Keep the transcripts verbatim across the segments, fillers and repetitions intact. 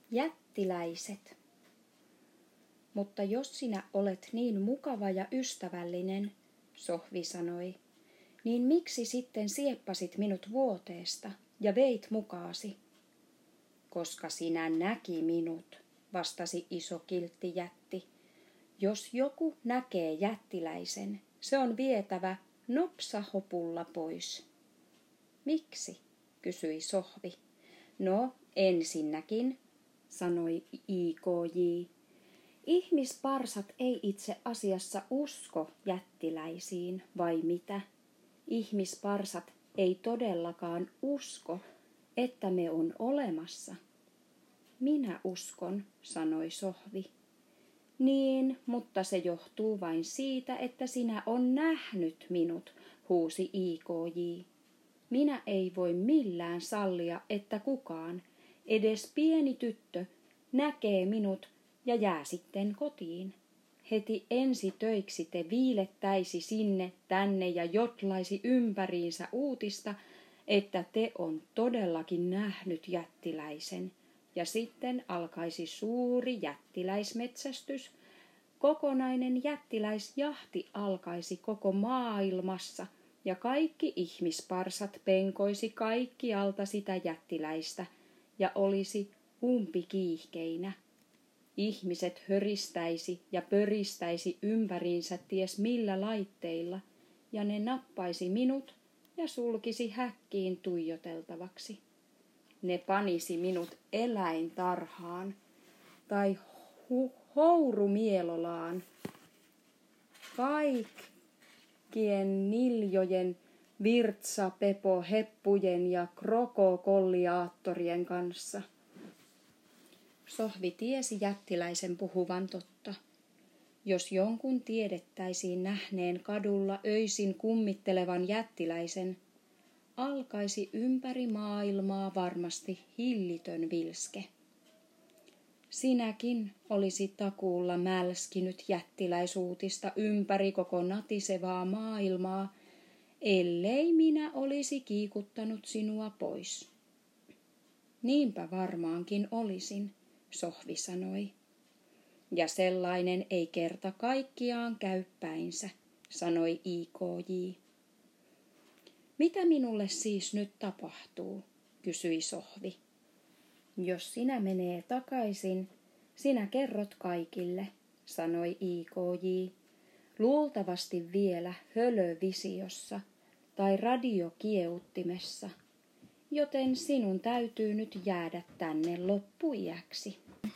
Jättiläiset. Mutta jos sinä olet niin mukava ja ystävällinen, Sohvi sanoi, niin miksi sitten sieppasit minut vuoteesta ja veit mukaasi? Koska sinä näki minut, vastasi iso kiltti jätti. Jos joku näkee jättiläisen, se on vietävä nopsahopulla pois. Miksi? Kysyi Sohvi. No, ensinnäkin, sanoi I K J. Ihmisparsat ei itse asiassa usko jättiläisiin, vai mitä? Ihmisparsat ei todellakaan usko, että me on olemassa. Minä uskon, sanoi Sohvi. Niin, mutta se johtuu vain siitä, että sinä on nähnyt minut, huusi I K J. Minä ei voi millään sallia, että kukaan, edes pieni tyttö, näkee minut ja jää sitten kotiin. Heti ensi töiksi te viilettäisi sinne tänne ja jotlaisi ympäriinsä uutista, että te on todellakin nähnyt jättiläisen. Ja sitten alkaisi suuri jättiläismetsästys. Kokonainen jättiläisjahti alkaisi koko maailmassa ja kaikki ihmisparsat penkoisi kaikkialta sitä jättiläistä ja olisi umpikiihkeinä. Ihmiset höristäisi ja pöristäisi ympäriinsä ties millä laitteilla, ja ne nappaisi minut ja sulkisi häkkiin tuijoteltavaksi. Ne panisi minut eläintarhaan tai hu- hourumielolaan kaikkien niljojen, virtsapepo, heppujen ja krokokolliaattorien kanssa. Sohvi tiesi jättiläisen puhuvan totta. Jos jonkun tiedettäisiin nähneen kadulla öisin kummittelevan jättiläisen, alkaisi ympäri maailmaa varmasti hillitön vilske. Sinäkin olisi takuulla mälskinyt jättiläisuutista ympäri koko natisevaa maailmaa, ellei minä olisi kiikuttanut sinua pois. Niinpä varmaankin olisin, Sohvi sanoi. Ja sellainen ei kerta kaikkiaan käy päinsä, sanoi I K J. Mitä minulle siis nyt tapahtuu, kysyi Sohvi. Jos sinä menee takaisin, sinä kerrot kaikille, sanoi I K J. Luultavasti vielä hölövisiossa tai radiokiehuttimessa, joten sinun täytyy nyt jäädä tänne loppuiäksi.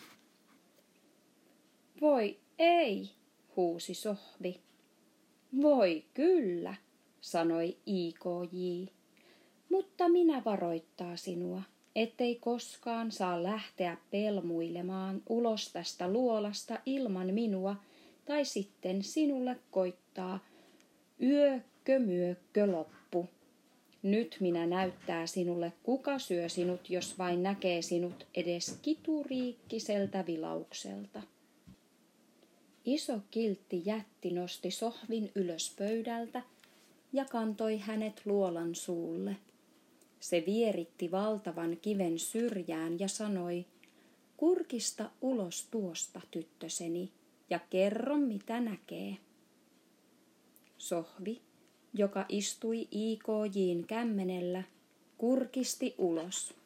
Voi ei, huusi Sohvi. Voi kyllä, sanoi I K J. Mutta minä varoittaa sinua, ettei koskaan saa lähteä pelmuilemaan ulos tästä luolasta ilman minua, tai sitten sinulle koittaa yökkö-myökkö loppu. Nyt minä näyttää sinulle, kuka syö sinut, jos vain näkee sinut edes kituriikkiseltä vilaukselta. Iso kiltti jätti nosti Sohvin ylös pöydältä ja kantoi hänet luolan suulle. Se vieritti valtavan kiven syrjään ja sanoi, kurkista ulos tuosta, tyttöseni, ja kerro mitä näkee. Sohvi, joka istui I K J:n kämmenellä, kurkisti ulos.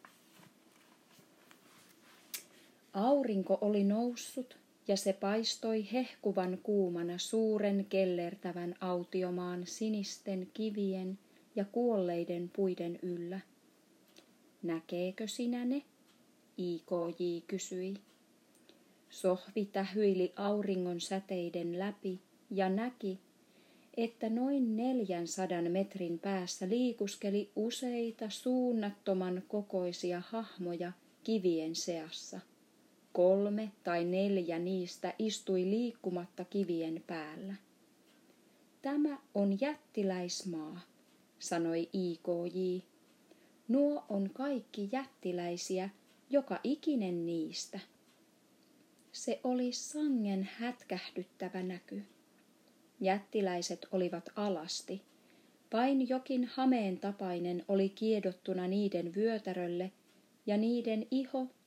Aurinko oli noussut ja se paistoi hehkuvan kuumana suuren kellertävän autiomaan sinisten kivien ja kuolleiden puiden yllä. Näkeekö sinä ne? I K J kysyi. Sohvi tähyili auringon säteiden läpi ja näki, että noin neljänsadan metrin päässä liikuskeli useita suunnattoman kokoisia hahmoja kivien seassa. Kolme tai neljä niistä istui liikkumatta kivien päällä. Tämä on jättiläismaa, sanoi I K J. Nuo on kaikki jättiläisiä, joka ikinen niistä. Se oli sangen hätkähdyttävä näky. Jättiläiset olivat alasti. Vain jokin hameen tapainen oli kiedottuna niiden vyötärölle, ja niiden iho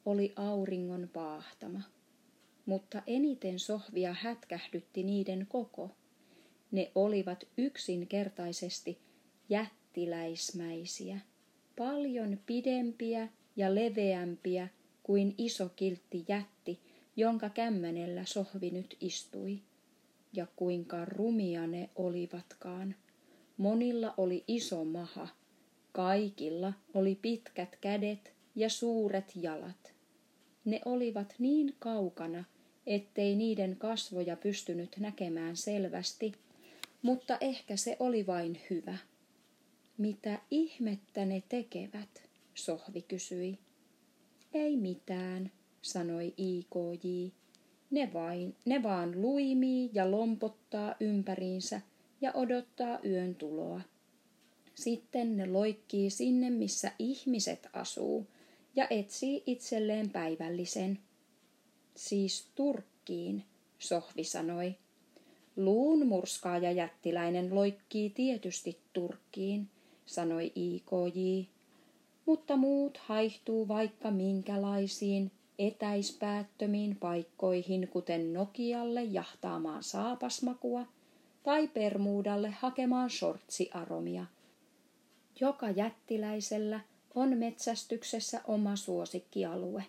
oli auringon paahtama, mutta eniten Sohvia hätkähdytti niiden koko. Ne olivat yksinkertaisesti jättiläismäisiä, paljon pidempiä ja leveämpiä kuin iso kiltti jätti, jonka kämmenellä Sohvi nyt istui. Ja kuinka rumia ne olivatkaan. Monilla oli iso maha, kaikilla oli pitkät kädet ja suuret jalat. Ne olivat niin kaukana, ettei niiden kasvoja pystynyt näkemään selvästi, mutta ehkä se oli vain hyvä. Mitä ihmettä ne tekevät? Sohvi kysyi. Ei mitään, sanoi I K J. Ne, vain, ne vaan luimii ja lompottaa ympäriinsä ja odottaa yön tuloa. Sitten ne loikkii sinne, missä ihmiset asuu, ja etsii itselleen päivällisen. Siis Turkkiin, Sohvi sanoi. Luunmurskaaja jättiläinen loikkii tietysti Turkkiin, sanoi I K J. Mutta muut haihtuu vaikka minkälaisiin etäispäättömiin paikkoihin, kuten Nokialle jahtaamaan saapasmakua tai Permuudalle hakemaan shortsiaromia. Joka jättiläisellä on metsästyksessä oma suosikkialue.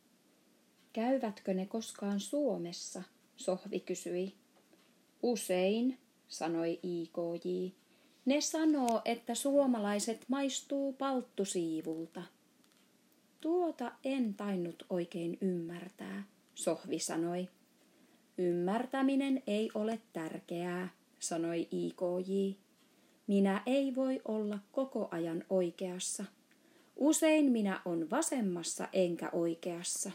Käyvätkö ne koskaan Suomessa? Sohvi kysyi. Usein, sanoi I K J. Ne sanoo, että suomalaiset maistuu palttusiivulta. Tuota en tainnut oikein ymmärtää, Sohvi sanoi. Ymmärtäminen ei ole tärkeää, sanoi I K J. Minä ei voi olla koko ajan oikeassa. Usein minä on vasemmassa enkä oikeassa.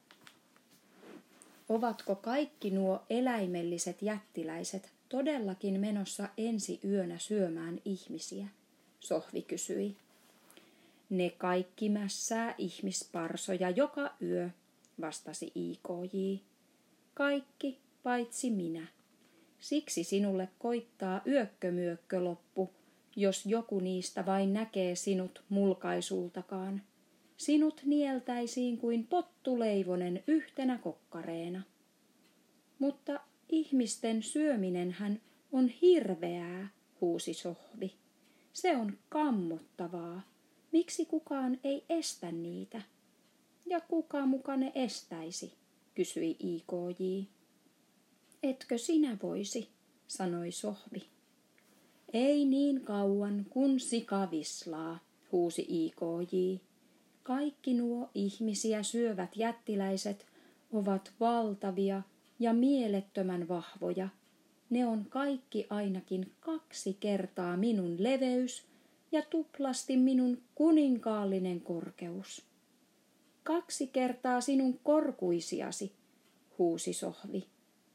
Ovatko kaikki nuo eläimelliset jättiläiset todellakin menossa ensi yönä syömään ihmisiä? Sohvi kysyi. Ne kaikki mässää ihmisparsoja joka yö, vastasi I K J. Kaikki paitsi minä. Siksi sinulle koittaa yökkömyökköloppu, jos joku niistä vain näkee sinut mulkaisultakaan. Sinut nieltäisiin kuin pottuleivonen yhtenä kokkareena. Mutta ihmisten syöminenhän on hirveää, huusi Sohvi. Se on kammottavaa. Miksi kukaan ei estä niitä? Ja kuka muka ne estäisi, kysyi I K J. Etkö sinä voisi, sanoi Sohvi. Ei niin kauan kun sika vislaa, huusi I K J. Kaikki nuo ihmisiä syövät jättiläiset ovat valtavia ja mielettömän vahvoja. Ne on kaikki ainakin kaksi kertaa minun leveys ja tuplasti minun kuninkaallinen korkeus. Kaksi kertaa sinun korkuisiasi, huusi Sohvi.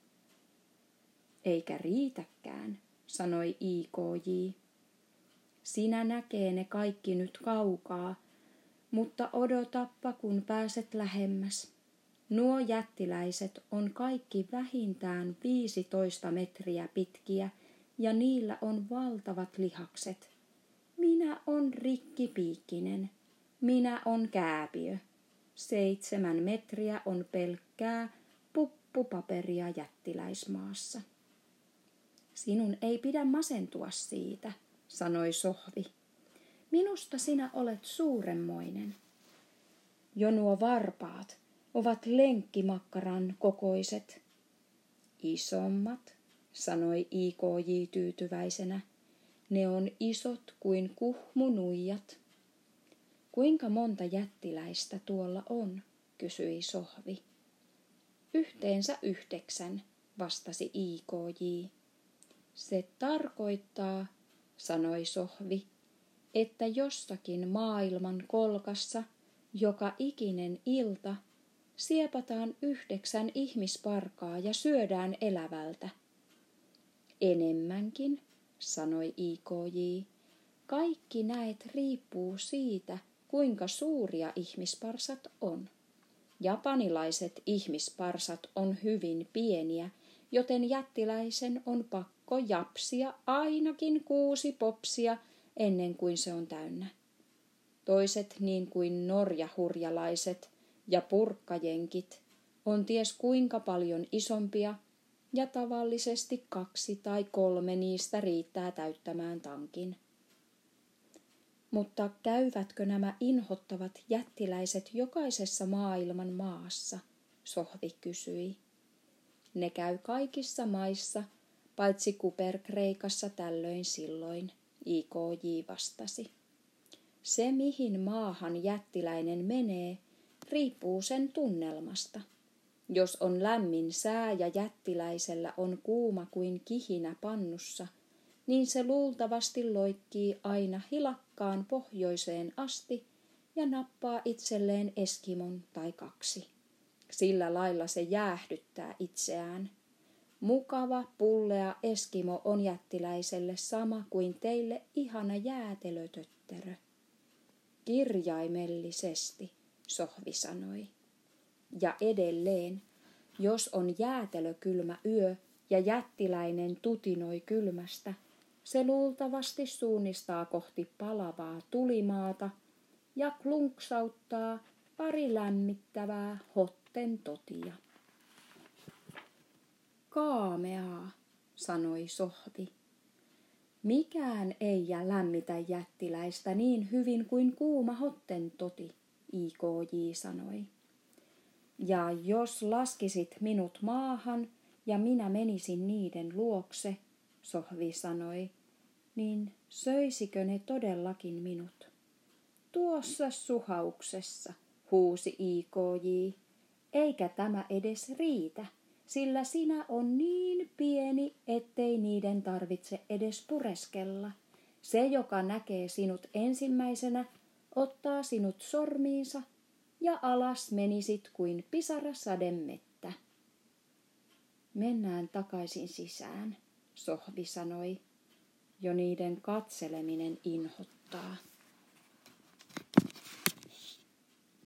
Eikä riitäkään, sanoi I K J. Sinä näkee ne kaikki nyt kaukaa, mutta odotappa kun pääset lähemmäs. Nuo jättiläiset on kaikki vähintään viisitoista metriä pitkiä ja niillä on valtavat lihakset. Minä on rikkipiikkinen. Minä on kääpiö. Seitsemän metriä on pelkkää puppupaperia jättiläismaassa. Sinun ei pidä masentua siitä, sanoi Sohvi. Minusta sinä olet suuremmoinen. Jo nuo varpaat ovat lenkkimakkaran kokoiset. Isommat, sanoi I K J tyytyväisenä. Ne on isot kuin kuhmunuijat. Kuinka monta jättiläistä tuolla on, kysyi Sohvi. Yhteensä yhdeksän, vastasi I K J. Se tarkoittaa, sanoi Sohvi, että jossakin maailman kolkassa joka ikinen ilta siepataan yhdeksän ihmisparkaa ja syödään elävältä. Enemmänkin, sanoi I K J. Kaikki näet riippuu siitä, kuinka suuria ihmisparsat on. Japanilaiset ihmisparsat on hyvin pieniä, joten jättiläisen on pakko japsia ainakin kuusi popsia ennen kuin se on täynnä. Toiset niin kuin norjahurjalaiset ja purkkajenkit on ties kuinka paljon isompia, ja tavallisesti kaksi tai kolme niistä riittää täyttämään tankin. Mutta käyvätkö nämä inhottavat jättiläiset jokaisessa maailman maassa, Sohvi kysyi. Ne käy kaikissa maissa, paitsi Kuperkreikassa tällöin silloin, I K J vastasi. Se, mihin maahan jättiläinen menee, riippuu sen tunnelmasta. Jos on lämmin sää ja jättiläisellä on kuuma kuin kihinä pannussa, niin se luultavasti loikkii aina hilakkaan pohjoiseen asti ja nappaa itselleen eskimon tai kaksi. Sillä lailla se jäähdyttää itseään. Mukava, pullea eskimo on jättiläiselle sama kuin teille ihana jäätelötötterö. Kirjaimellisesti, Sohvi sanoi. Ja edelleen, jos on jäätelökylmä yö ja jättiläinen tutinoi kylmästä, se luultavasti suunnistaa kohti palavaa tulimaata ja klunksauttaa pari lämmittävää hottentotia. Kaameaa, sanoi Sohvi. Mikään ei jää lämmitä jättiläistä niin hyvin kuin kuuma hottentoti, I K J sanoi. Ja jos laskisit minut maahan ja minä menisin niiden luokse, Sohvi sanoi, niin söisikö ne todellakin minut? Tuossa suhauksessa, huusi I K J, eikä tämä edes riitä, sillä sinä on niin pieni, ettei niiden tarvitse edes pureskella. Se, joka näkee sinut ensimmäisenä, ottaa sinut sormiinsa ja alas menisit kuin pisara sademettä. Mennään takaisin sisään, Sohvi sanoi. Jo niiden katseleminen inhotti.